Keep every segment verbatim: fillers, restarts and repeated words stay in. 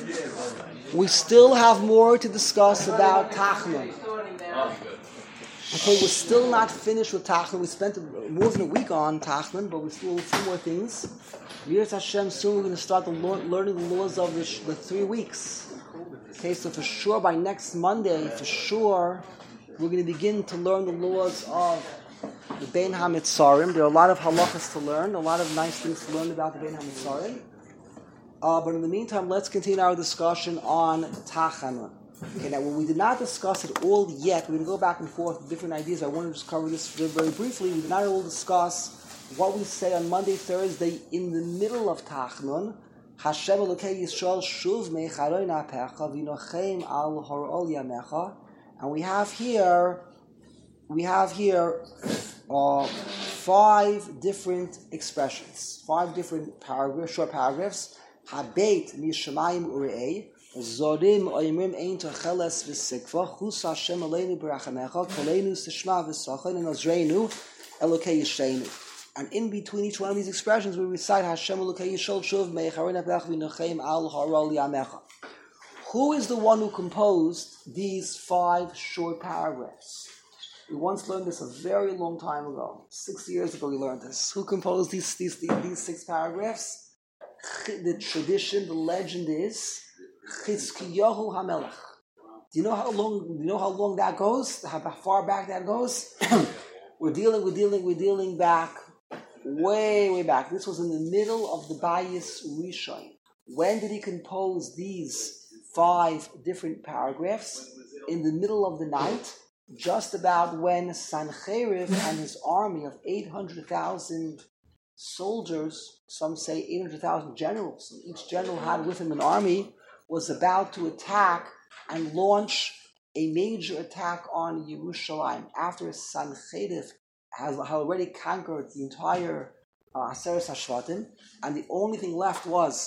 We still have more to discuss about Tachnun. Okay, we're still not finished with Tachnun. We spent more than a week on Tachnun, but we still have a few more things. Yiras Hashem, soon we're going to start the learning the laws of the, the three weeks. Okay, so for sure by next Monday, for sure, we're going to begin to learn the laws of the Bein HaMitzarim. There are a lot of halachas to learn, a lot of nice things to learn about the Bein HaMitzarim. Uh, but in the meantime, let's continue our discussion on Tachanun. Okay, now when we did not discuss it all yet, we're going to go back and forth with different ideas. I want to just cover this very, very briefly. We did not all discuss what we say on Monday, Thursday, in the middle of Tachanun. Hashem Elokei Yisrael Shuv Mecharoin Apecha V'Nochem Al Horol Yamecha. And we have here, we have here uh, five different expressions, five different paragraphs, short paragraphs. Habeit Mishamayim Urei Zorim Oimrim Ein Tocheles V'Sikva Chus Hashem Aleinu B'Rachamecha Koleinu Sishma V'Sachin and Ozreinu Elokei Yisreinu. And in between each one of these expressions, we recite Hashem Elokei Yisrael Shuv Mecharoin Apech V'Nochem Al Harol Yamecha. Who is the one who composed these five short paragraphs? We once learned this a very long time ago. Six years ago we learned this. Who composed these these, these, these six paragraphs? The tradition, the legend is Chizkiyahu HaMelech. Do you know how long? Do you know how long that goes? How far back that goes? we're dealing, we're dealing, we're dealing back, way, way back. This was in the middle of the Bayis Rishon. When did he compose these five different paragraphs? In the middle of the night, just about when Sancherib and his army of eight hundred thousand soldiers, some say eight hundred thousand generals, each general had with him an army, was about to attack and launch a major attack on Yerushalayim. After Sancherib has already conquered the entire uh, Aseret HaShvatim, and the only thing left was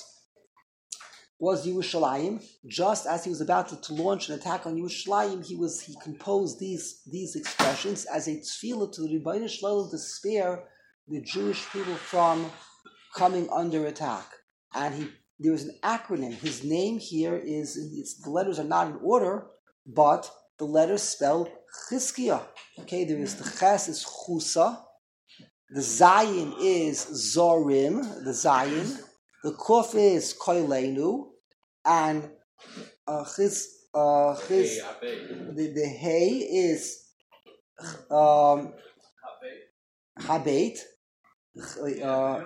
was Yerushalayim. Just as he was about to, to launch an attack on Yerushalayim, he was he composed these these expressions as a tefillah to the Rebbeinu Shalom to spare the Jewish people from coming under attack. And he there is an acronym. His name here is, it's, the letters are not in order, but the letters spell Chizkiah. Okay, there is the Ches is Chusa, the Zayin is Zorim, the Zayin, the Kuf is Koilenu, and uh, Chiz, uh, Chiz, the, the Hey is um, Habeit. Uh,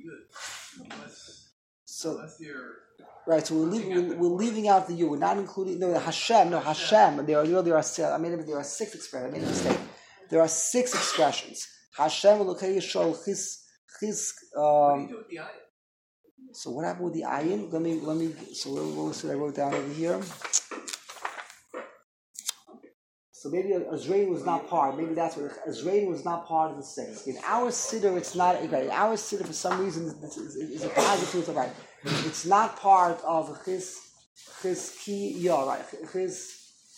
so, right, so we're leaving, we're, we're leaving out the you. We're not including no the Hashem. No Hashem. There are no, there are. I made there are six expressions. I made a mistake. There are six expressions. Hashem Elokei Yisrael Chis Chis. So what happened with the ayin? Let me let me. So what was it I wrote down over here? So maybe Azrain was not part. Maybe that's what Azrain was not part of the six. In our siddur, it's not. In our siddur, for some reason, is, is, is a positive. Right? It's not part of his his key. Yeah, right. His.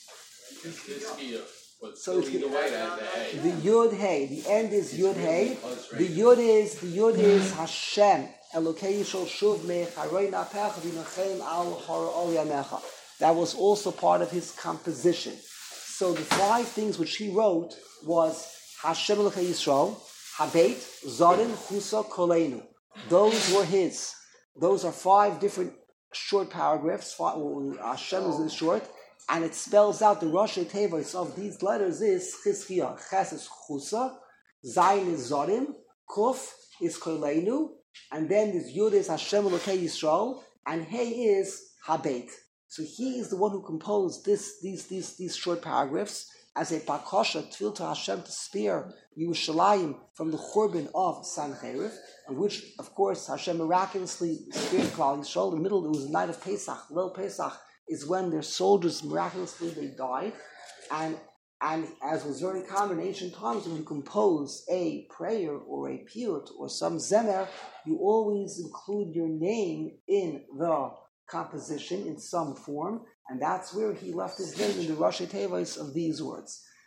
So it's the, the Yud Hey. The end is Yud Hey. The Yud is the Yud is Hashem. Elokei Yisrael Shuv Mecharoin Apech V'Nochem Al Harol Yamecha. That was also part of his composition. So the five things which he wrote was Hashem Elokei Yisrael, Habeit, Zorim, Chusa, Koleinu. Those were his. Those are five different short paragraphs. Five, well, Hashem is short, and it spells out the Rosh Tevos of these letters is Chizkiah. Ches is Chusa, Zayin is Zorim, Kuf is Koleinu, and then this Yud is Hashem Elokei Yisrael, and Hey is Habeit. So he is the one who composed this, these, these, these short paragraphs as a bakasha, tefillah to Hashem to spare Yerushalayim from the churban of Sancherib, and which, of course, Hashem miraculously spared Klal Yisrael. In the middle, it was the night of Pesach. Lel Pesach is when their soldiers miraculously they died, and and as was very common in ancient times, when you compose a prayer or a piyut or some zemer, you always include your name in the composition in some form, and that's where he left his name in the Rosh Tevos of these words.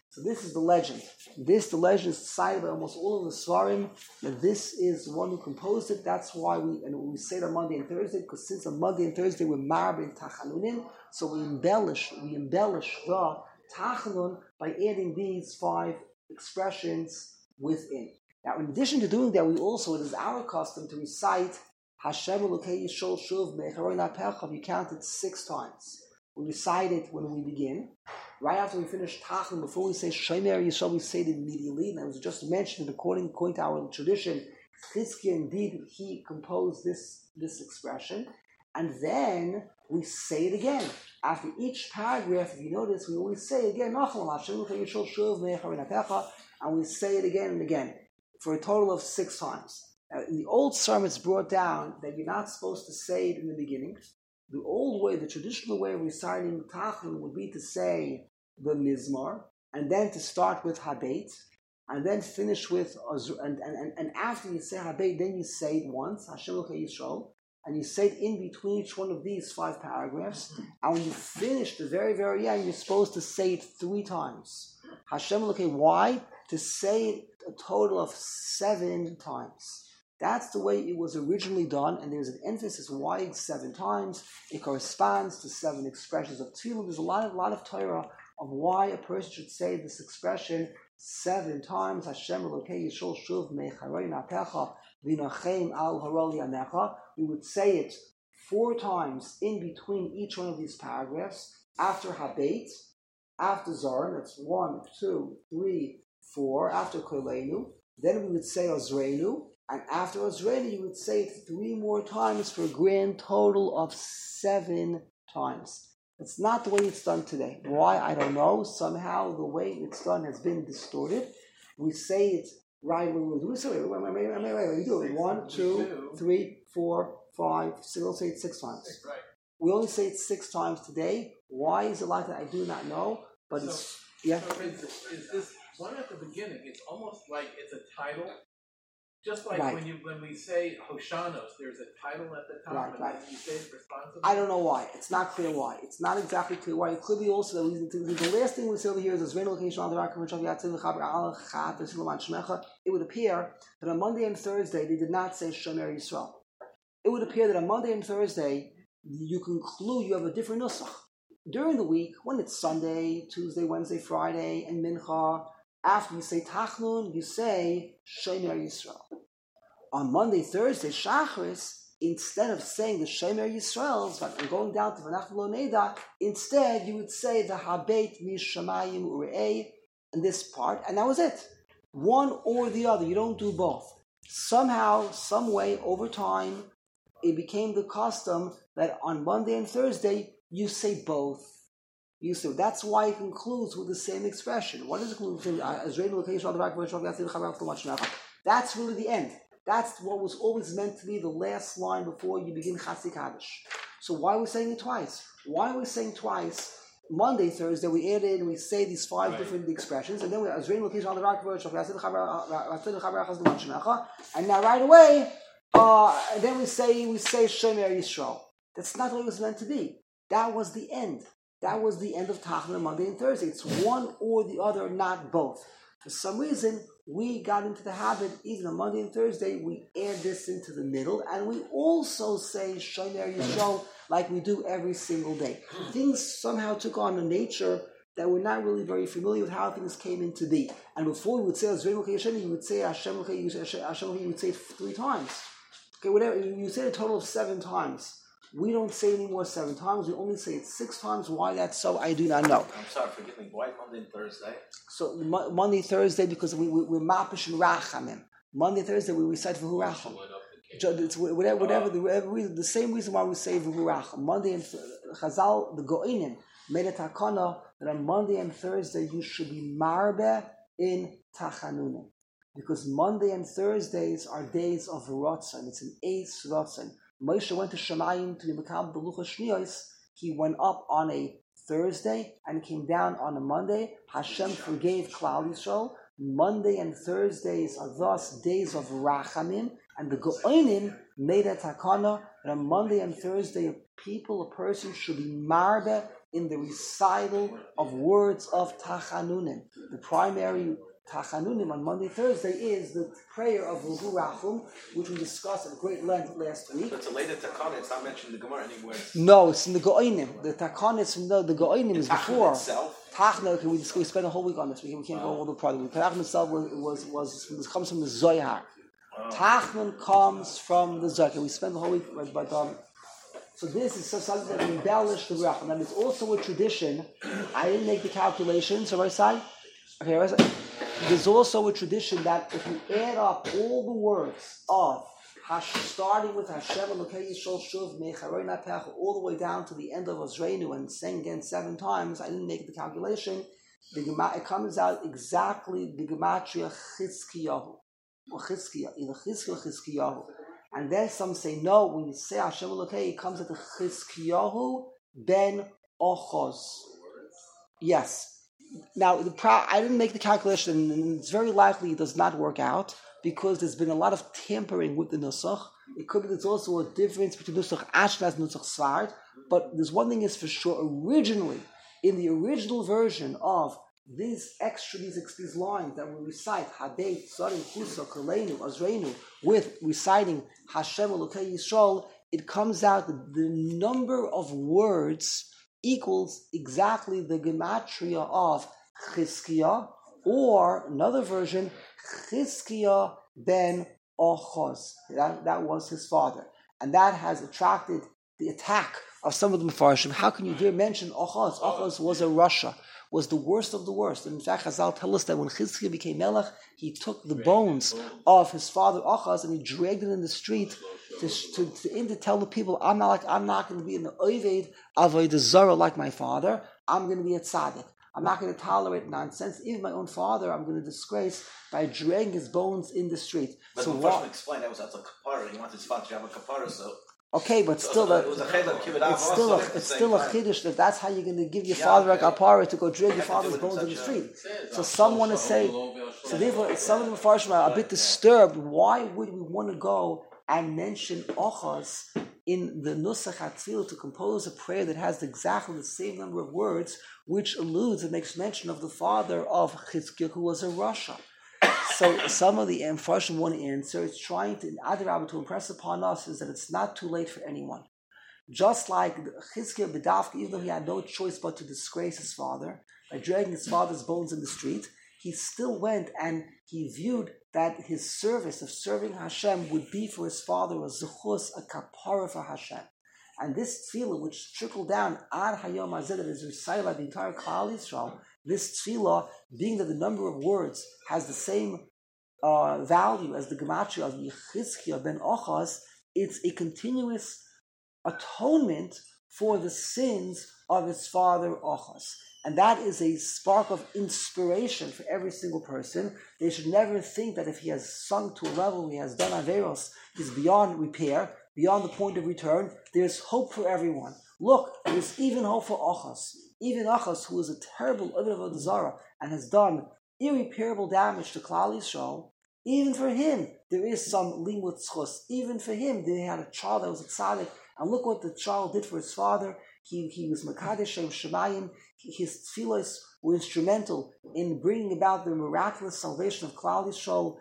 So this is the legend. This, the legend, is cited by almost all of the Svarim, that this is the one who composed it. That's why we, and we say it on Monday and Thursday, because since on Monday and Thursday we're marbe in Tachanunim, so we embellish, we embellish the Tachanun by adding these five expressions within. Now, in addition to doing that, we also, it is our custom to recite Hashem Elokei Yishol Shuv Me'echaroi Napecha. You count it six times. We recite it when we begin. Right after we finish Tachanun, before we say Shomer Yishol, we say it immediately. And it was just mentioned, according, according to our tradition, Chizkiah, indeed, he composed this, this expression. And then we say it again. After each paragraph, if you notice, we always say again, Hashem Elokei Yishol Shuv Me'echaroi Napecha, and we say it again and again, for a total of six times. Now, in the old sermon, it's brought down that you're not supposed to say it in the beginning. The old way, the traditional way of reciting Tachanun would be to say the Mizmar, and then to start with Habeit, and then finish with, and, and, and after you say Habeit, then you say it once, Hashem Elokei Yisrael, and you say it in between each one of these five paragraphs, and when you finish the very, very end, you're supposed to say it three times. Hashem Elokei, why? To say it a total of seven times. That's the way it was originally done, and there's an emphasis why it's seven times. It corresponds to seven expressions of Tefillah. There's a lot of lot of Torah of why a person should say this expression seven times. Hashem Elokei Yishol Shuv Me'echaroi Napecha V'nachem Al Harol Yamecha. We would say it four times in between each one of these paragraphs. After Habeit, after Zorin, that's one, two, three, four. After Koleinu, then we would say Ozreinu. And after Ozreinu, you would say it three more times for a grand total of seven times. It's not the way it's done today. Why? I don't know. Somehow the way it's done has been distorted. We say it right when we do it. Wait, wait, wait, wait, wait, wait. We do it. One, two, three, four, five, six. We'll say it six times. Right. We only say it six times today. Why is it like that? I do not know. But so, it's, yeah. So is, is this one at the beginning? It's almost like it's a title. Just like right. when you when we say Hoshanos, there's a title at the top, right, and right. then you say it responsibly. I don't know why. It's not clear why. It's not exactly clear why. It could be also that we, the last thing we say over here is it would appear that on Monday and Thursday they did not say Shomer Yisrael. It would appear that on Monday and Thursday you conclude you have a different nusach. During the week, when it's Sunday, Tuesday, Wednesday, Friday, and Mincha, after you say Tachnun, you say Shomer Yisrael. On Monday, Thursday, Shacharis, instead of saying the Shomer Yisrael, but going down to V'nachnu Lo Neda, instead you would say the Habeit Mishamayim Ure'ei, in this part, and that was it. One or the other. You don't do both. Somehow, some way, over time, it became the custom that on Monday and Thursday, you say both. You say, that's why it concludes with the same expression. What is it conclude? That's really the end. That's what was always meant to be the last line before you begin Chasik Kaddish. So why are we saying it twice? Why are we saying twice? Monday, Thursday, we add in, we say these five right. different expressions, and then we and now right away, uh, and then we say we say Shomer Yisrael. That's not what it was meant to be. That was the end. That was the end of Tachanun on Monday and Thursday. It's one or the other, not both. For some reason, we got into the habit, even on Monday and Thursday, we add this into the middle, and we also say Shomer Yisrael like we do every single day. Things somehow took on a nature that we're not really very familiar with how things came into be. And before we would say Azreinu Hashem, you would say Hashem, you would say it three times. Okay, whatever, you say a total of seven times. We don't say anymore seven times. We only say it six times. Why that's so, I do not know. I'm sorry, forgive me. Why Monday and Thursday? So Mo- Monday, Thursday, because we, we, we're mapish and rachamim. Monday, Thursday, we recite v'hu racham. It's whatever, whatever, the, whatever reason, the same reason why we say v'hu racham. Monday and Chazal, the Go'inim, made a takana that on Monday and Thursday you should be marbe in Tachanunim. Because Monday and Thursdays are days of Ratzon. It's an Eis Ratzon. Moshe went to Shemayim to be Mekabel the Luchos Shniyos. He went up on a Thursday and came down on a Monday. Hashem forgave Klal Yisrael. Monday and Thursdays are thus days of Rachamim, and the Go'inim made a takana that on Monday and Thursday, a people, a person should be marbe in the recital of words of Tachanunim. The primary Tachanunim on Monday, Thursday is the prayer of Ruhu Rachum, which we discussed at great length last week. But it's a later Takana, it's not mentioned in the Gemara anywhere. No, it's in the Go'onim. The Takanis from the, the Go'onim is before. Tachna, okay, we, we spent a whole week on this. We, we can't oh. go all the part of it. Tachna itself was, was, was, was, comes from the Zohar. Oh. Tachna comes from the Zohar. We spent the whole week, but, but um, so this is something that embellished the Rachum. And it's also a tradition. I didn't make the calculation, so I say, okay, I say, there's also a tradition that if you add up all the words of Hash, starting with Hashem Elokei Yisrael Shuv Mecharei Napech all the way down to the end of Ozreinu and saying again seven times, I didn't make the calculation. The Gema, it comes out exactly the Gematria Chizkiyahu, or Chizkiyahu, either Chizkiyahu or Chizkiyahu. And then some say no. When you say Hashem Elokei, it comes at the Chizkiyahu ben Ochos. Yes. Now, the pro- I didn't make the calculation, and it's very likely it does not work out because there's been a lot of tampering with the Nusach. It could be there's also a difference between Nusach Ashkenaz and Nusach Sfard, but there's one thing is for sure. Originally, in the original version of these extra, these, these lines that we recite, Hadei, Tzarim, Chusa, Kolenu, Azreinu, with reciting Hashem Elokei Yisrael, it comes out that the number of words equals exactly the gematria of Chizkiah, or another version, Chizkiah ben Ochos. That, that was his father. And that has attracted the attack of some of the Mefarshim. How can you dare mention Ochos? Ochos was a Russia, was the worst of the worst. And in fact, Chazal tell us that when Chizkiah became Melech, he took the bones of his father Ochos and he dragged it in the street to, to, to, to tell the people, I'm not like I'm not going to be in the Oived Avodah Zarah like my father. I'm going to be a tzaddik. I'm not going to tolerate nonsense. Even my own father, I'm going to disgrace by dragging his bones in the street. But so the what? Explain that was that's a kapara. He wanted his father to have a kapara, so. Okay, but still, so, so it a it's still a, it's still a chiddush that that's how you're going to give your yeah, father okay. a kapara to go drag your father's bones in the street. So someone is saying, so therefore, some of the Mefarshim are a bit disturbed. Why would we want to go and mention Ochos in the Nusach HaTzil to compose a prayer that has exactly the same number of words, which alludes and makes mention of the father of Chizkiah, who was a Rasha? So some of the Mefarshim want to answer. It's trying to, Adarabah, to impress upon us is that it's not too late for anyone. Just like Chizkiah B'davka, even though he had no choice but to disgrace his father by dragging his father's bones in the street, he still went and he viewed that his service of serving Hashem would be for his father a zechus, a kapara for Hashem. And this tefillah, which trickled down ad hayom hazeh, that is recited by the entire Klal Yisrael, this tefillah, being that the number of words has the same uh, value as the gematria of Chizkiah ben Ochos, it's a continuous atonement for the sins of his father Ochos. And that is a spark of inspiration for every single person. They should never think that if he has sunk to a level where he has done Averos, he's beyond repair, beyond the point of return. There's hope for everyone. Look, there's even hope for Ochos. Even Ochos, who is a terrible Avodah Zarah and has done irreparable damage to Klal Yisrael, even for him, there is some limud zchus. Even for him, they had a child that was a tzaddik, and look what the child did for his father. He, he was Makadesh Shem Shemayim. His tefillos were instrumental in bringing about the miraculous salvation of Klal Yisrael,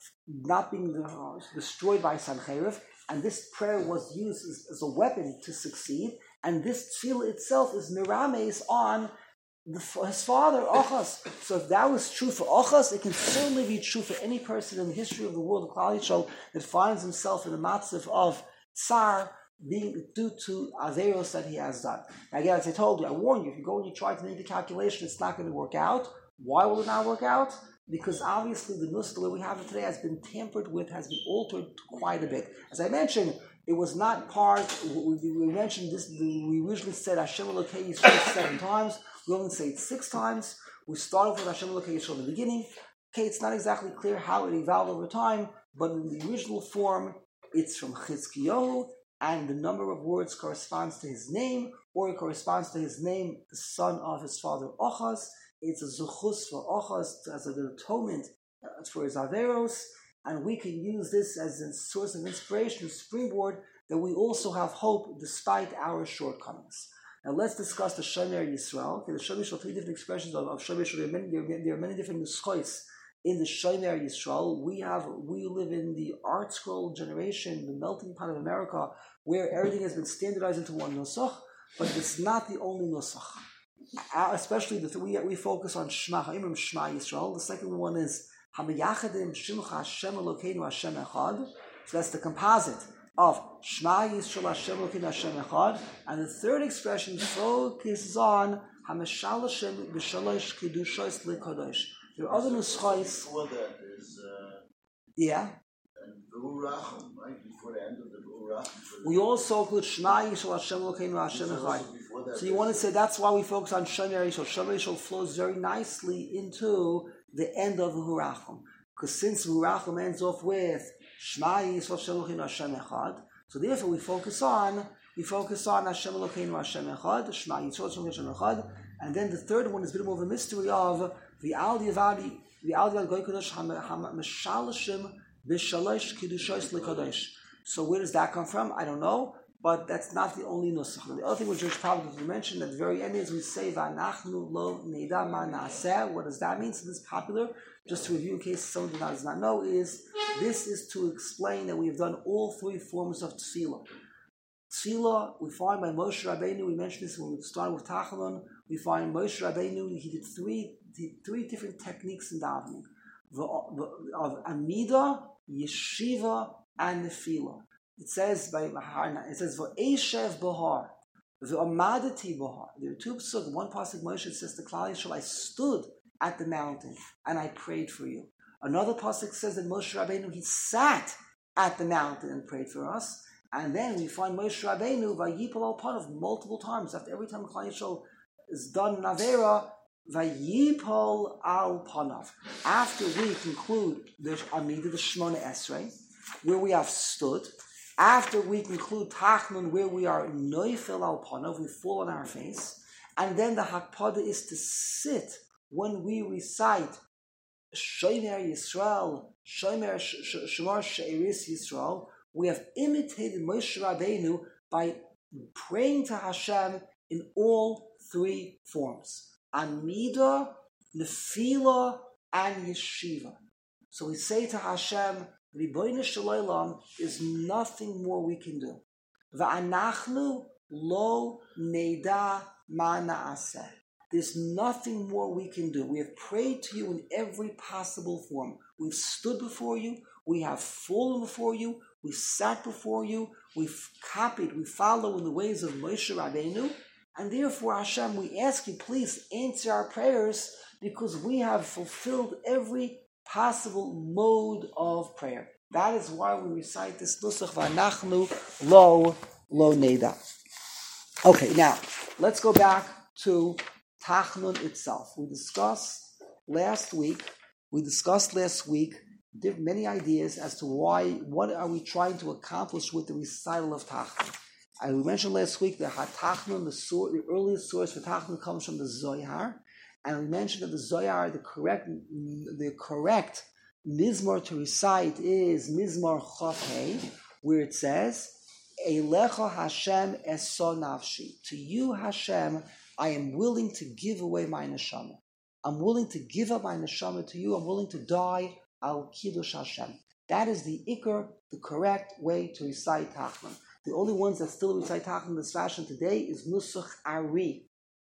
not being uh, destroyed by Sancheriv. And this prayer was used as, as a weapon to succeed. And this tefillah itself is mirames on the, his father, Ochos. So if that was true for Ochos, it can certainly be true for any person in the history of the world of Klal Yisrael that finds himself in the matzav of tsar, being due to Averos that he has done. Now again, as I told you, I warn you, if you go and you try to make the calculation, it's not going to work out. Why will it not work out? Because obviously the nusach that we have today has been tampered with, has been altered quite a bit. As I mentioned, it was not part, we, we mentioned this, we originally said Hashem Elokei Yisrael seven times, we only say it six times. We started with Hashem Elokei Yisrael in the beginning. Okay, it's not exactly clear how it evolved over time, but in the original form, it's from Chizkiyahu, and the number of words corresponds to his name, or it corresponds to his name, the son of his father Ochos. It's a zuchus for Ochos as an atonement for his Averos, and we can use this as a source of inspiration, a springboard, that we also have hope despite our shortcomings. And let's discuss the Shomer Yisrael. Okay, the Shomer Yisrael, three different expressions of, of Shomer Yisrael. There are many, there, there are many different nuschos in the Shomer Yisrael. We have, we live in the art scroll generation, the melting pot of America, where everything has been standardized into one nusach, but it's not the only nusach. Uh, especially the we we focus on Shema Ha'imrim, Shema Yisrael. The second one is Hamayachadim Shimcha Hashem Elokeinu Hashem Echad. So that's the composite of Shema Yisrael Hashem Elokeinu Hashem Echad. And the third expression focuses on Hamashal Hashem B'Shalosh Kedushos L'Kadosh. There are other nuschos. Before that is uh, yeah. and Be'urachim, right? Before the end of the Be'urachim. We also include Shema Yisrael Hashem Elokeinu Hashem Echad. So you want to say that's why we focus on Shomer Yisrael. Shomer Yisrael flows very nicely into the end of Hurachim. Because since Hurachim ends off with Shema Yisrael Hashem Elokeinu Hashem Echad, so therefore we focus on we focus on Hashem Elokeinu Hashem Echad, Shema Yisrael Hashem Elokeinu Hashem Echad, and then the third one is a bit more of a mystery of the Al Yavadi, the Al Yavad Goy Kadosh Hameshalashim B'Shalosh Kedushos L'Kadosh. So where does that come from? I don't know. But that's not the only nusach. The other thing which George probably mentioned at the very end is we say V'anachnu lo neida ma na'aseh. What does that mean? So this is popular. Just to review in case someone does not know, is this is to explain that we have done all three forms of tefillah. Tefillah we find by Moshe Rabbeinu. We mentioned this when we started with Tachanun. We find Moshe Rabbeinu. He did three three different techniques in davening of Amida, Yeshiva, and Nefila. It says by Maharna, it says V'eshev Bahar, V'amadati Bahar. There are two psukim. One pasuk Moshe says the Klal Yisrael, I stood at the mountain and I prayed for you. Another pasuk says that Moshe Rabbeinu he sat at the mountain and prayed for us. And then we find Moshe Rabbeinu Vayipol al Panav multiple times. After every time Klal Yisrael is done Navera, Vayipol al Panav. After we conclude the Amida, the Shmona Esrei, where we have stood. After we conclude Tachnun, where we are Noifel al Panav, we fall on our face, and then the Hakpada is to sit when we recite Shomer Yisrael, Shomer Shemar She'eris Yisrael. We have imitated Moshe Rabbeinu by praying to Hashem in all three forms: Amida, Nefila, and Yeshiva. So we say to Hashem, Ribono Shel Olam, is nothing more we can do. V'anachnu lo neida ma na'aseh. There's nothing more we can do. We have prayed to you in every possible form. We've stood before you. We have fallen before you. We sat before you. We've copied. We follow in the ways of Moshe Rabbeinu. And therefore, Hashem, we ask you, please answer our prayers because we have fulfilled every possible mode of prayer. That is why we recite this nusach v'anachnu lo lo neida. Okay, now let's go back to Tachnun itself. We discussed last week. We discussed last week many ideas as to why. What are we trying to accomplish with the recital of Tachnun? I we mentioned last week that Tachnun, the, sur- the earliest source for Tachnun, comes from the Zohar. And we mentioned that the Zohar, the correct, the correct Mizmor to recite is Mizmor Chafei, where it says, Eilecha Hashem eso nafshi. To you, Hashem, I am willing to give away my neshama. I'm willing to give up my neshama to you. I'm willing to die al kiddush Hashem. That is the ikar, the correct way to recite Tachnun. The only ones that still recite Tachnun in this fashion today is Nusach Ari.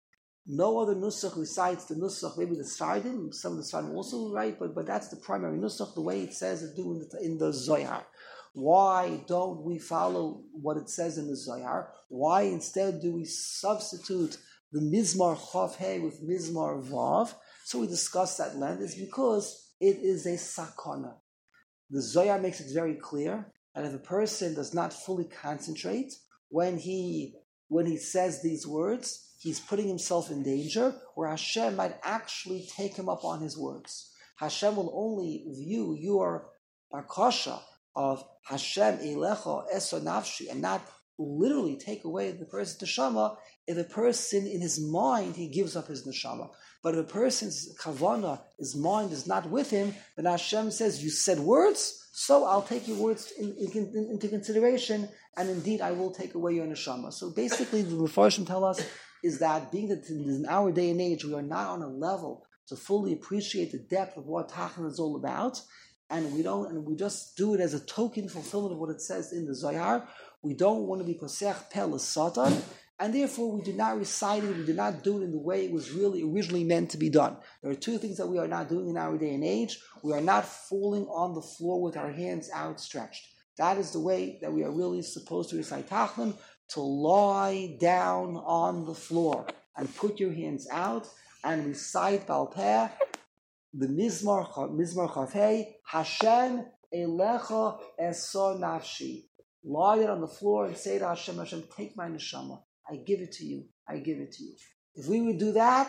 No other nusach recites the nusach, maybe the Sardim, some of the Sardim also write, but, but that's the primary nusach, the way it says it do in the, in the Zohar. Why don't we follow what it says in the Zohar? Why instead do we substitute the Mizmar Chav He with Mizmar Vav? So we discussed that land. It's because it is a sakana. The Zohar makes it very clear that if a person does not fully concentrate when he when he says these words, he's putting himself in danger, where Hashem might actually take him up on his words. Hashem will only view your bakasha of Hashem Eilecha eso nafshi and not literally take away the person's neshama if a person in his mind, he gives up his neshama. But if a person's kavana, his mind is not with him, then Hashem says, you said words, so I'll take your words in, in, in, into consideration, and indeed I will take away your neshama. So basically the Mefarshim tell us is that being that in our day and age we are not on a level to fully appreciate the depth of what Tachanun is all about, and we don't, and we just do it as a token fulfillment of what it says in the Zohar. We don't want to be posech pel satan, and therefore we do not recite it, we do not do it in the way it was really originally meant to be done. There are two things that we are not doing in our day and age. We are not falling on the floor with our hands outstretched. That is the way that we are really supposed to recite Tachanun, to lie down on the floor and put your hands out and recite Baal Peh, the Mizmor, Mizmor Chavhei, Hashem Elecha Eso Nafshi. Lie down on the floor and say to Hashem, Hashem, take my neshama. I give it to you. I give it to you. If we would do that,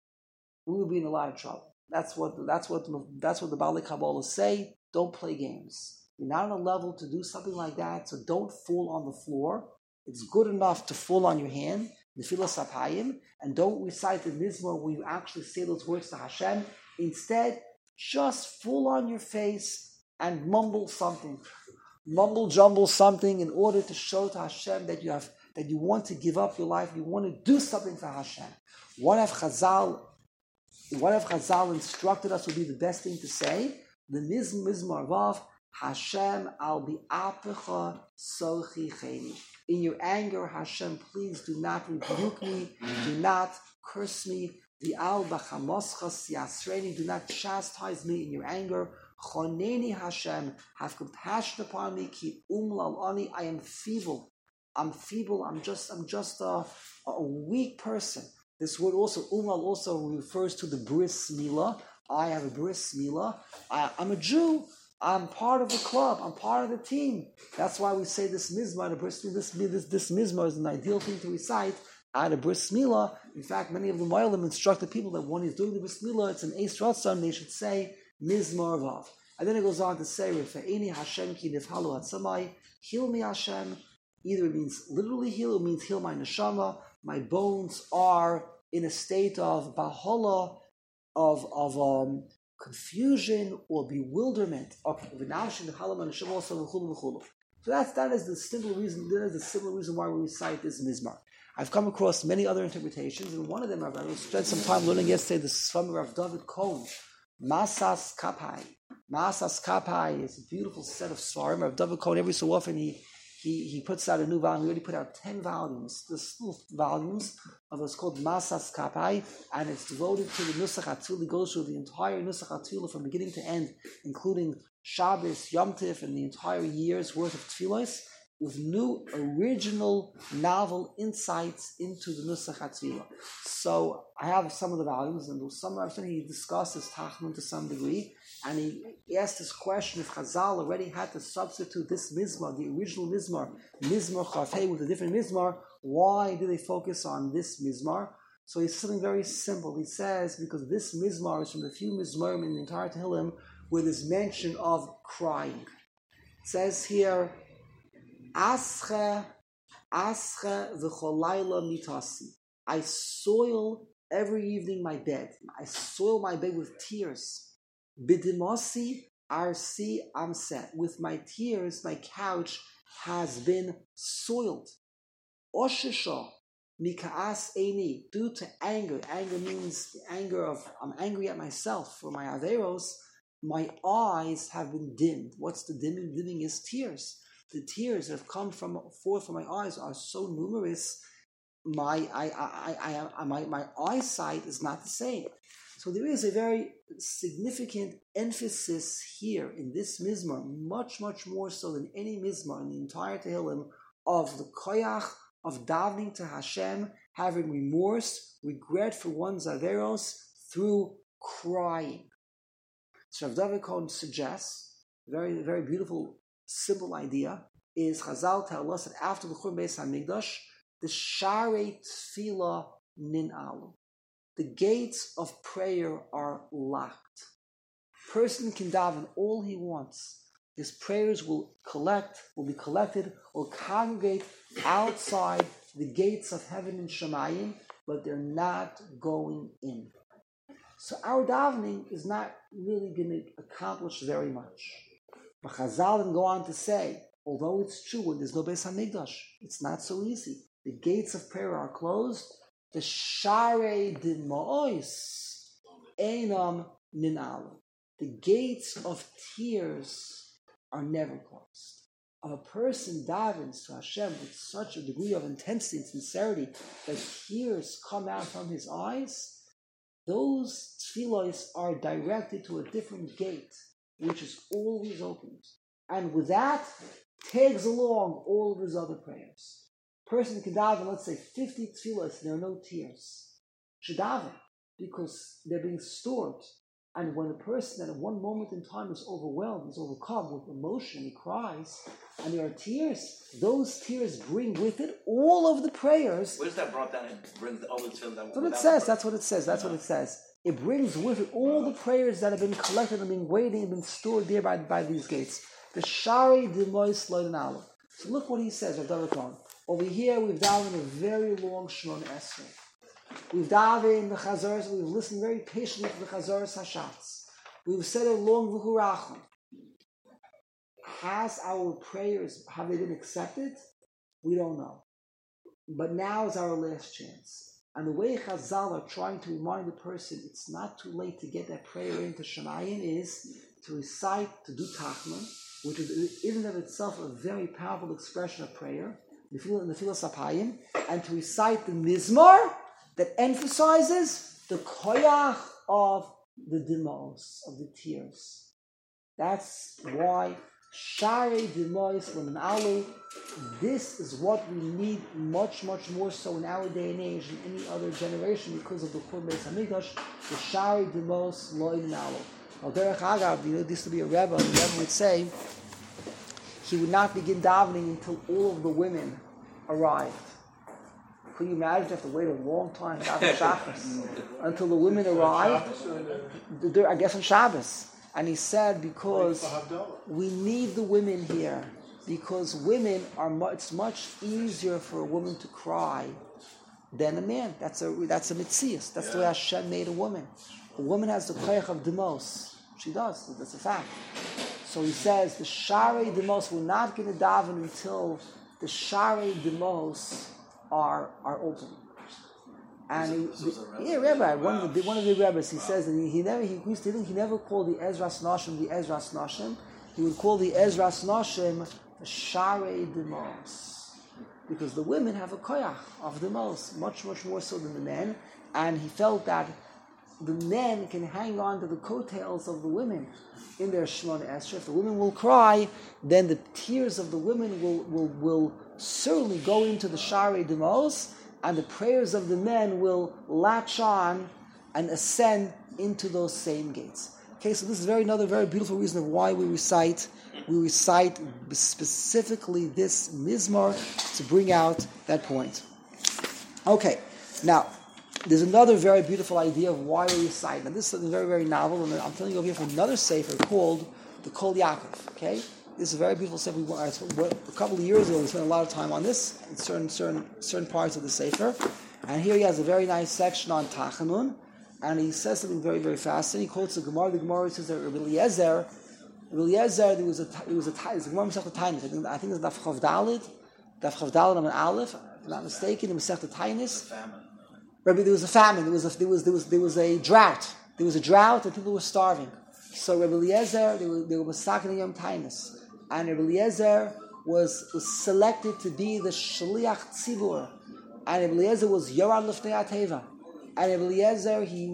we would be in a lot of trouble. That's what that's what that's what the Baalei Kabbalah say. Don't play games. You're not on a level to do something like that, so don't fall on the floor. It's good enough to fall on your hand, Nefilas Apayim, and don't recite the Mizmor where you actually say those words to Hashem. Instead, just fall on your face and mumble something. Mumble jumble something in order to show to Hashem that you have that you want to give up your life, you want to do something for Hashem. What if Chazal, what if Chazal instructed us would be the best thing to say? The Mizmor Vav, Hashem al bi'apecha sochi cheni. In your anger, Hashem, please do not rebuke me, do not curse me. V'al b'chamoschas yasreni, do not chastise me in your anger. Choneni Hashem, have compassion upon me. Ki umlal ani, I am feeble. I'm feeble. I'm just. I'm just a, a weak person. This word also umlal also refers to the bris milah. I have a bris milah. I, I'm a Jew. I'm part of the club. I'm part of the team. That's why we say this mizmah. The bris this this this mizmah is an ideal thing to recite at a bris milah. In fact, many of the Mo'alim instruct the people that when he's doing the bris milah, it's an Eis Ratzon, they should say Mizmor Vav. And then it goes on to say, Refa'eni Hashem ki nifhalu atzamai, heal me Hashem. Either it means literally heal, it means heal my neshama. My bones are in a state of bahola, of of um, confusion or bewilderment. So that's that is the simple reason. That is the simple reason why we recite this mizmar. I've come across many other interpretations, and one of them I spent some time learning yesterday. The Sfam of David Cohen, Masas Kapai. Masas Kapai is a beautiful set of svarim. Rav David Cohen, every so often he he he puts out a new volume. He already put out ten volumes, this little volumes of what's called Masas Kapai, and it's devoted to the Nusach HaTfilah. It goes through the entire Nusach HaTfilah from beginning to end, including Shabbos, Yom Tif, and the entire year's worth of tefillos, with new, original, novel insights into the Nusach HaTfilah. So I have some of the volumes, and some of he discusses Tachanun to some degree, and he asked this question: if Chazal already had to substitute this mizmar, the original mizmar, Mizmor Chavhei, with a different mizmar, why do they focus on this mizmar? So he's something very simple. He says because this mizmar is from the few mizmarim in the entire Tehillim where there's mention of crying. It says here, Asche, Asche v'cholayla mitasi. I soil every evening my bed. I soil my bed with tears. Bidimasi arsi amset. With my tears, my couch has been soiled. Oshisha mikaas eini. Due to anger. Anger means the anger of, I'm angry at myself for my averos. My eyes have been dimmed. What's the dimming? Dimming is tears. The tears that have come from forth from my eyes are so numerous. My I, I, I, I, my, my eyesight is not the same. So there is a very significant emphasis here in this mizmar, much, much more so than any mizmar in the entire Tehillim, of the koyach of davening to Hashem, having remorse, regret for one's averos through crying. So Rav David Cohen suggests, very, very beautiful, simple idea, is Chazal tell us that after the Churban Beis HaMikdash, the Sharei Tefillah Nin'alu. The gates of prayer are locked. Person can daven all he wants. His prayers will collect, will be collected, or congregate outside the gates of heaven and Shemayim, but they're not going in. So our davening is not really going to accomplish very much. But Chazal then go on to say, although it's true when there's no Beis HaMikdash, it's not so easy. The gates of prayer are closed. the Share Dimois Einam Ninal. The gates of tears are never closed. If a person davens to Hashem with such a degree of intensity and sincerity that tears come out from his eyes, those tefillos are directed to a different gate, which is always opened. And with that, tags along all of his other prayers. Person can daven, let's say, fifty tefillos, there are no tears. Should daven, because they're being stored. And when a person at one moment in time is overwhelmed, is overcome with emotion, he cries, and there are tears, those tears bring with it all of the prayers. Where's that brought down? It brings all the children. That's what it says. That's what it says. That's what it says. It brings with it all the prayers that have been collected and been waiting and been stored there by, by these gates. The Shari Dimois Loidan Aleph. So look what he says, Rav David Cohen. Over here, we've davened a very long Shemona Esrei. We've davened the Chazaras, we've listened very patiently to the Chazaras Hashatz. We've said a long V'hurachim. Has our prayers, have they been accepted? We don't know. But now is our last chance. And the way Chazal are trying to remind the person it's not too late to get that prayer into Shemayim is to recite, to do Tachman, which is in and of itself a very powerful expression of prayer, in the Nefilas Apayim, and to recite the Mizmor that emphasizes the koyach of the dimos, of the tears. That's why Share Dimois L'Min Alu, this is what we need much, much more so in our day and age than any other generation because of the Churban Beis Hamikdash, the Share Dimois L'Min Alu. Well, Derech Agav, you know, this used to be a Rebbe, and the Rebbe would say he would not begin davening until all of the women arrived. Could you imagine you have to wait a long time to daven Shabbos until the women arrived? I guess on Shabbos. And he said, because we need the women here, because women are much, it's much easier for a woman to cry than a man. That's a that's a mitzias. That's yeah. the way Hashem made a woman. A woman has the koyach of demos. She does. That's a fact. So he says the Share Demos, we're not going to daven until the Share Demos are are open. And he, the, yeah, Rabbi, one of the one of the rabbis, he says that he, he never he used to he never called the Ezras Nashim the Ezras Nashim. He would call the Ezras Nashim the Share Demos, because the women have a koyach of demos much much more so than the men, and he felt that the men can hang on to the coattails of the women in their Shemona Esrei. If the women will cry, then the tears of the women will will will certainly go into the Share Demos, and the prayers of the men will latch on and ascend into those same gates. Okay, so this is very another very beautiful reason of why we recite we recite specifically this mizmor to bring out that point. Okay, now there's another very beautiful idea of why we recite. Now this is something very very novel, and I'm telling you over here from another sefer called the Kol Yaakov. Okay. This is a very beautiful sefer. A couple of years ago, we spent a lot of time on this in certain certain certain parts of the sefer. And here he has a very nice section on Tachanun, and he says something very very fascinating. He quotes the Gemara. The Gemara says that Rabbi Eliezer, Rabbi Eliezer, there was a there was a the Gemara Masechta Tainis. I think it's Daf Chav Daled, Daf Chav Daled on an Aleph. If I'm not mistaken, in Masechta Tainis. Rabbi, there was a famine. There was a, there was there was there was a drought. There was a drought, and people were starving. So Rabbi Eliezer, they were they were masakin Yom Tainis. And Rabbi Eliezer was, was selected to be the Shaliach Tzibur. And Rabbi Eliezer was Yorad Lefnei Ateva. And Rabbi Eliezer, he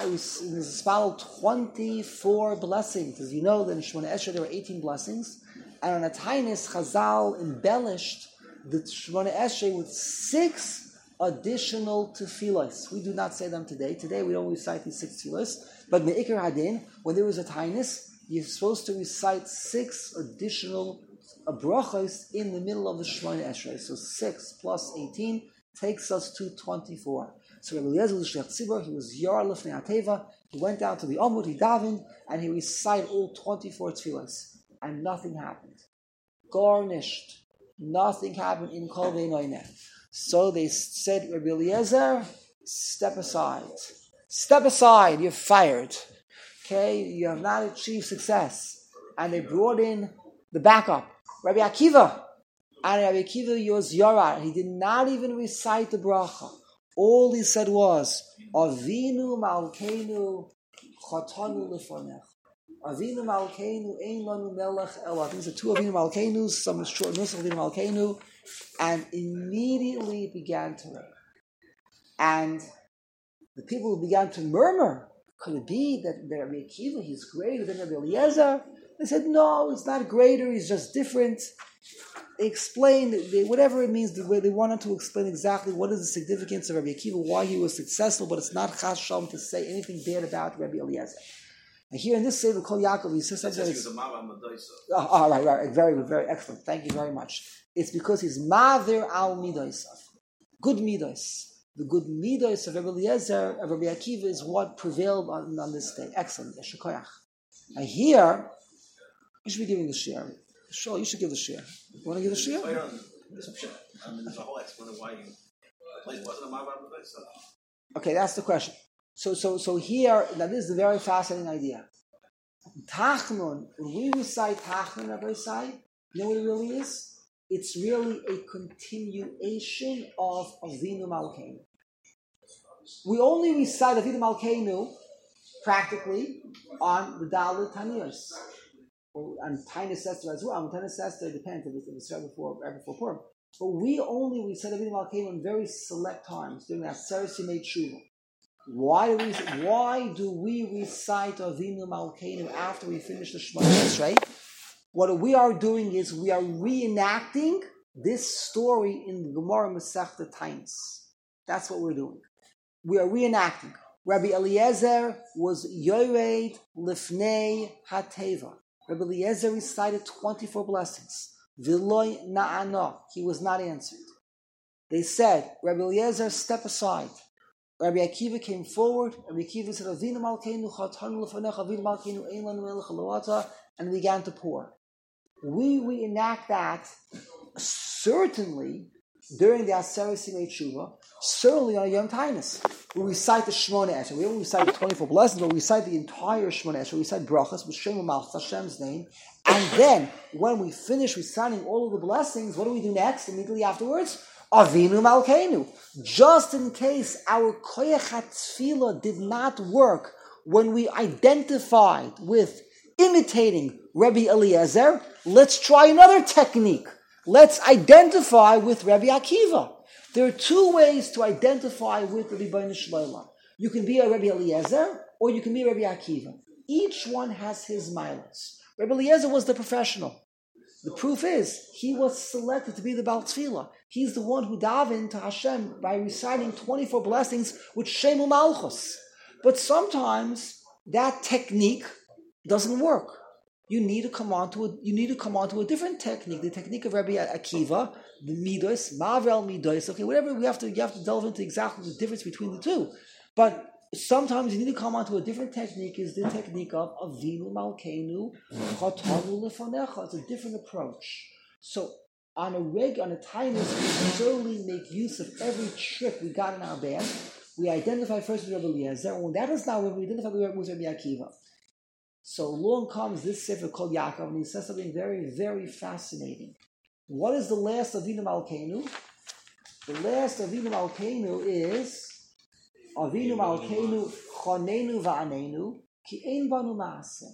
recited twenty-four blessings. As you know, in Shemona Esrei there were eighteen blessings. And on a Tainis, Chazal embellished the Shemona Esrei with six additional tefillos. We do not say them today. Today we don't recite these six tefillos. But Me'ikar Hadin, when there was a Tainis, you're supposed to recite six additional brachos in the middle of the Shemona Esrei. So six plus eighteen takes us to twenty-four. So Rabbi Eliezer was Shliach Tzibur, he was Yor Lefnei Ateva, he went down to the Amud, he davened, and he recited all twenty-four tefillas. And nothing happened. Garnished. Nothing happened in Kol Ve'noineh. So they said, Rabbi Eliezer, step aside. Step aside, you're fired. Okay, you have not achieved success. And they brought in the backup, Rabbi Akiva. And Rabbi Akiva was Yorah. He did not even recite the bracha. All he said was, Avinu Malkeinu Chatanu Lefonech. Avinu Malkeinu Ein Lanu Melech Ela. I think it's the two Avinu Malkeinu, some short notes of Avinu Malkeinu, and immediately it began to rain. And the people began to murmur. Could it be that Rabbi Akiva, he's greater than Rabbi Eliezer? They said, no, he's not greater, he's just different. They explained, they, whatever it means, the way they wanted to explain exactly what is the significance of Rabbi Akiva, why he was successful, but it's not chas shalom to say anything bad about Rabbi Eliezer. And here in this Sefer Kol Yaakov, he says something. He was oh, oh, right, right, very good, very excellent. Thank you very much. It's because he's Ma'avir al Midos, good Midos. The good Midos of Rabbi Eliezer, of Rabbi Akiva, is what prevailed on, on this day. Excellent. And here, you should be giving the share. Sure, you should give the share. You want to give the share? Okay, that's the question. So, so, so here, now this is a very fascinating idea. Tachnun, when we recite Tachnun, Rabbi Sai, you know what it really is? It's really a continuation of Avinu Malkeinu. We only recite Avinu Malkeinu practically on the Dalit Taniyos. On Tainus Esther as well. On Tainus Esther, it depends if it's right before, right before Purim. But we only recite Avinu Malkeinu in very select times during that Seres Yimei Tshuva. Why do we? Why do we recite Avinu Malkeinu after we finish the Shema Yisrael? What we are doing is we are reenacting this story in the Gemara Masechta Tainus. That's what we're doing. We are reenacting. Rabbi Eliezer was Yored Lifnei Hateva. Rabbi Eliezer recited twenty-four blessings. V'loi na'ana. He was not answered. They said, Rabbi Eliezer, step aside. Rabbi Akiva came forward. Rabbi Akiva said, Avinu Malkeinu Chatanu Lefonech, Avinu Malkeinu Ein Lanu Melech Eloata, and began to pour. We reenact that certainly during the Aseret Yimei Tshuva, certainly on Yom Tainus. We recite the Shemona Esrei. We don't recite the twenty-four blessings, but we recite the entire Shemona Esrei. We recite brachas with Shem Malchus, Hashem's name. And then, when we finish reciting all of the blessings, what do we do next? Immediately afterwards, Avinu Malkeinu. Just in case our Koyach HaTfilah did not work when we identified with imitating Rabbi Eliezer, let's try another technique. Let's identify with Rabbi Akiva. There are two ways to identify with the Rebbeinu Shlomo. You can be a Rabbi Eliezer, or you can be Rabbi Akiva. Each one has his miles. Rabbi Eliezer was the professional. The proof is, he was selected to be the Baal Tfilah. He's the one who davened to Hashem by reciting twenty-four blessings with Shem Malchus. But sometimes that technique doesn't work. You need to come on to a, you need to come on to a different technique, the technique of Rabbi Akiva, the Midos, Mavel Midos, okay, whatever, we have to you have to delve into exactly the difference between the two. But sometimes you need to come on to a different technique, is the technique of Avinu Malkeinu Chatanu Lefonecha. It's a different approach. So on a reg, on a Tainus, we certainly make use of every trick we got in our band. We identify first with Rabbi Eliezer, and when that is not when we identify with Rabbi Akiva. So along comes this Sefer Kol Yaakov, and he says something very, very fascinating. What is the last Avinu Malkeinu? The last Avinu Malkeinu is Avinu Malkeinu Chonenu Va'anenu Ki Ein Banu Ma'aseh.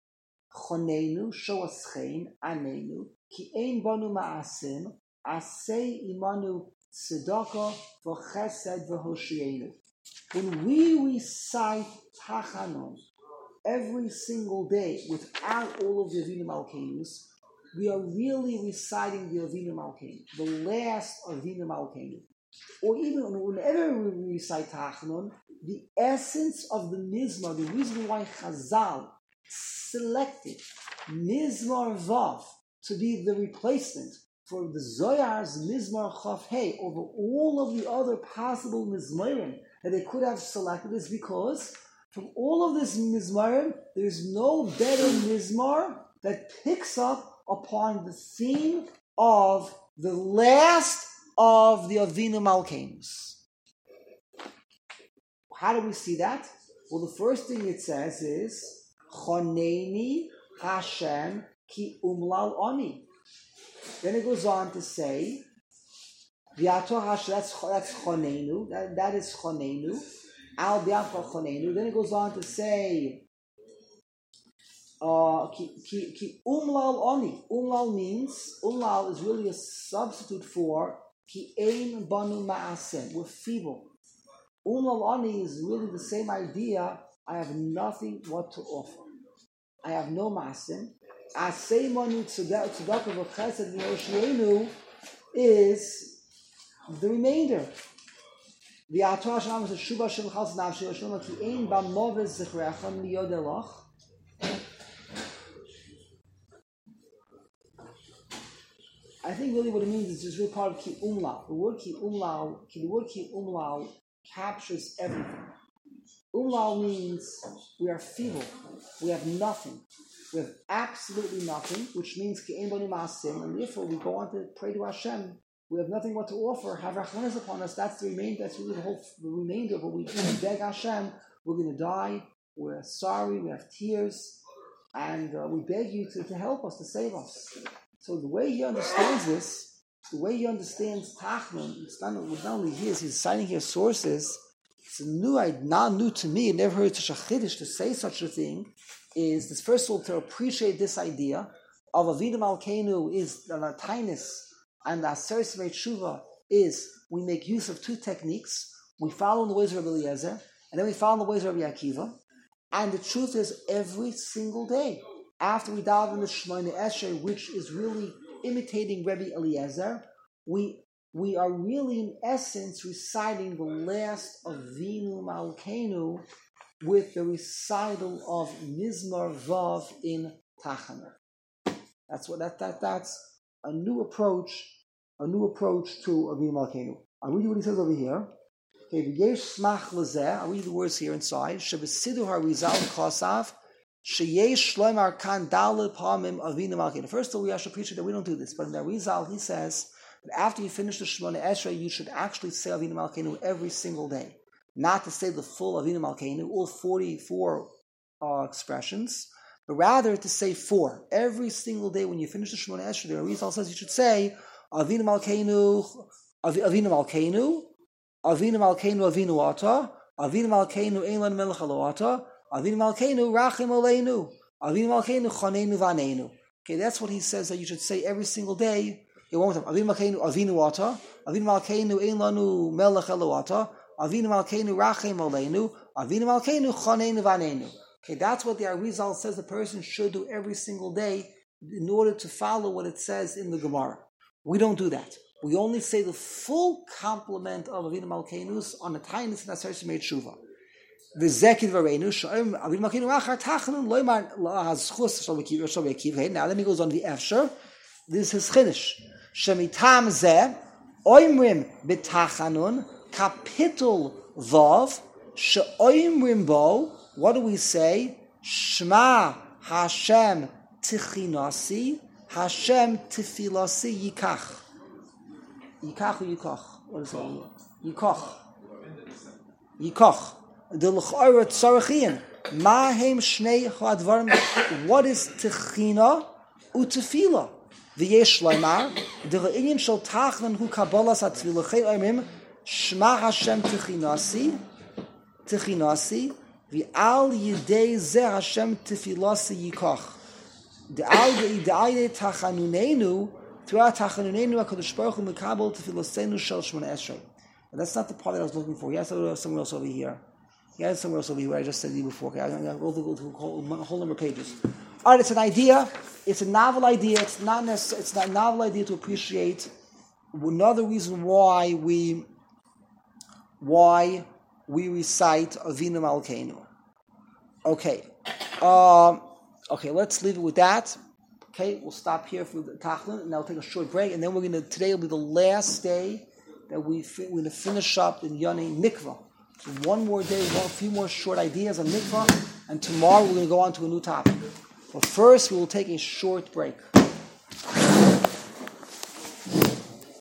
Chonenu, show us Chen, Anenu Ki Ein Banu Ma'aseh Aseh Imanu Tzedakah V'Chesed V'Hoshienu. When we recite Tachanun every single day without all of the Avinu Malkeinus, we are really reciting the Avinu Malkeinu, the last Avinu Malkeinu. Or even whenever we recite Tachanun, the essence of the Mizmar, the reason why Chazal selected Mizmar Vav to be the replacement for the Zohar's Mizmar Chaf Hey over all of the other possible Mizmarim that they could have selected, is because from all of this Mizmarim, there's no better Mizmar that picks up upon the theme of the last of the Avinu Malkeinus. How do we see that? Well, the first thing it says is Choneni Hashem ki umlal oni. Then it goes on to say V'atohash, that's that's chonenu. That, that is chonenu. Al bi'amcha chonenu. Then it goes on to say, uh, ki, ki, ki umlal oni. Umlal means, umlal is really a substitute for ki ein banu ma'asim. We're feeble. Umlal oni is really the same idea. I have nothing what to offer. I have no ma'asim. Asay manu tzedakah v'chesed v'yoshienu is the remainder. The Atorah Shalom says, Shuva Shem Chals Navshi Yoshem Ki Ein Ba Moves Zichrecha Miyodelach. I think really what it means is just really part of Ki Umlau. The word Ki Umlau, the word Ki Umlau captures everything. Umlau means we are feeble. We have nothing. We have absolutely nothing, which means Ki Ein Bani Maasim, and therefore we go on to pray to Hashem. We have nothing what to offer. Have rachmanis upon us. That's the remainder. That's really the whole the remainder of what we beg Hashem. We're going to die. We're sorry. We have tears, and uh, we beg you to, to help us, to save us. So the way he understands this, the way he understands Tachnun, it's not, not only his. He's citing here sources. It's a new, not new to me. I never heard such a chiddush to say such a thing. Is this first of all to appreciate this idea of Avinu Malkeinu is the Latinus. And the Aseret Tshuva is we make use of two techniques. We follow in the ways of Rabbi Eliezer, and then we follow in the ways of Rabbi Akiva. And the truth is, every single day, after we daven the Shemona Esrei, which is really imitating Rabbi Eliezer, we we are really, in essence, reciting the last of Avinu Malkeinu with the recital of Mizmar Vav in Tachanun. That's what that that that's. A new approach, a new approach to Avinu Malkeinu. I'll read you what he says over here. Okay, v'yesh smach lezeh. I'll read the words here inside. Shebesidu harizal kosav sheyesh shloimar kan daled pamim Avinu Malkeinu. First of all, we have to appreciate that we don't do this, but in the Arizal he says that after you finish the Shemona Esrei, you should actually say Avinu Malkeinu every single day, not to say the full Avinu Malkeinu, all forty-four uh, expressions. But rather to say four. Every single day when you finish the Shemona Esrei, the Arizal says you should say Avinu Malkeinu, Avinu Malkeinu, Avinu Malkeinu, Avinu Ata, Avinu Malkeinu, Ein Lanu Melech Elo Ata, Avinu Malkeinu, Rachim Aleinu, Avinu Malkeinu, Chaneinu Vaneinu. Okay, that's what he says that you should say every single day. One more time. Avinu Malkeinu, Avinu Ata, Avinu Malkeinu, Ein Lanu Melech Elo Ata, Avinu Malkeinu, Rachim Aleinu, Avinu Malkeinu, Chaneinu Vaneinu. Okay, that's what the Arizal says the person should do every single day in order to follow what it says in the Gemara. We don't do that. We only say the full complement of Avinu Malkeinus on the Tainus and Aseret Shemei Tshuva. V'zekid v'reinu sho'im Avinu Malkeinu achar tachanun loymar la'azchus shal v'kiv. Now then he goes on the Efsher. This is Chiddush. Shemitam zeh oimrim b'tachanun kapitul vav she'oimrim bo. What do we say? Shema Hashem tichinasi, Hashem tifilasi yikach. Yikach or yikach? What is it? Yikach. Yikach. The l'chayra tzarachin. Mahem shnei hadvarim. What is tichina utefila? V'yesh laimar. The inyan shel tachlan hu kabbalas hatfilachei oimrim. Shema Hashem tichinasi, tichinasi. V'al yidei zeh Hashem tefilasi yikach. De'al yidei tachanunenu, throughout tachanunenu, HaKadosh Baruch Hu mekabel tefilasenu shel Shemona Esrei. And that's not the part that I was looking for. He has somewhere else over here. He has somewhere else over here. I just said to you before. Okay, I'm going to go through a whole, whole number of pages. All right, it's an idea. It's a novel idea. It's not necessary. It's not a novel idea to appreciate. Another reason why we why we recite Avinu Malkeinu. Okay. Um, okay, let's leave it with that. Okay, we'll stop here for the Tachnun, and I'll take a short break, and then we're going to, today will be the last day that we fi- we're going to finish up in Yonei Mikvah. So one more day, one, a few more short ideas on Mikvah, and tomorrow we're going to go on to a new topic. But first, we will take a short break.